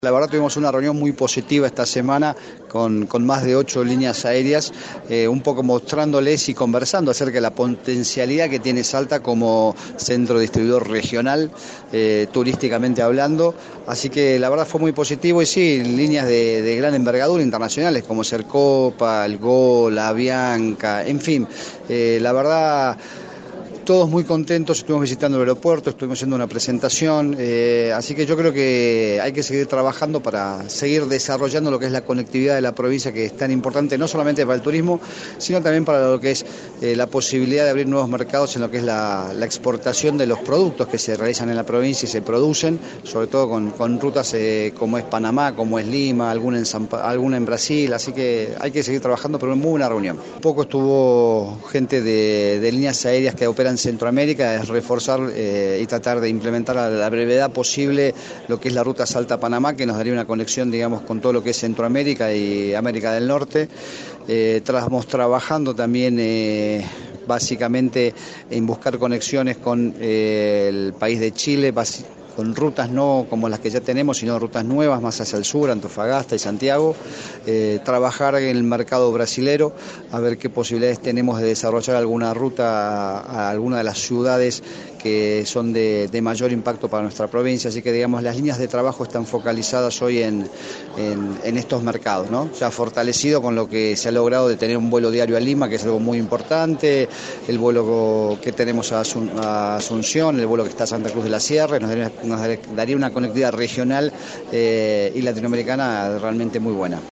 La verdad tuvimos una reunión muy positiva esta semana con más de 8 líneas aéreas, un poco mostrándoles y conversando acerca de la potencialidad que tiene Salta como centro distribuidor regional, turísticamente hablando. Así que la verdad fue muy positivo y sí, líneas de gran envergadura internacionales como Sercopa, el Gol, la Avianca, en fin, la verdad. Todos muy contentos, estuvimos visitando el aeropuerto, estuvimos haciendo una presentación, así que yo creo que hay que seguir trabajando para seguir desarrollando lo que es la conectividad de la provincia, que es tan importante no solamente para el turismo, sino también para lo que es la posibilidad de abrir nuevos mercados en lo que es la exportación de los productos que se realizan en la provincia y se producen, sobre todo con rutas como es Panamá, como es Lima, alguna en Brasil, así que hay que seguir trabajando, pero muy buena reunión. Un poco estuvo gente de líneas aéreas que operan en Centroamérica, es reforzar y tratar de implementar a la brevedad posible lo que es la ruta Salta-Panamá, que nos daría una conexión, digamos, con todo lo que es Centroamérica y América del Norte. Estamos trabajando también básicamente en buscar conexiones con el país de Chile, con rutas no como las que ya tenemos, sino rutas nuevas más hacia el sur, Antofagasta y Santiago, trabajar en el mercado brasilero, a ver qué posibilidades tenemos de desarrollar alguna ruta a alguna de las ciudades que son de mayor impacto para nuestra provincia, así que digamos las líneas de trabajo están focalizadas hoy en estos mercados, ¿no? Ya fortalecido con lo que se ha logrado de tener un vuelo diario a Lima, que es algo muy importante, el vuelo que tenemos a Asunción, el vuelo que está a Santa Cruz de la Sierra, nos daría una conectividad regional y latinoamericana realmente muy buena.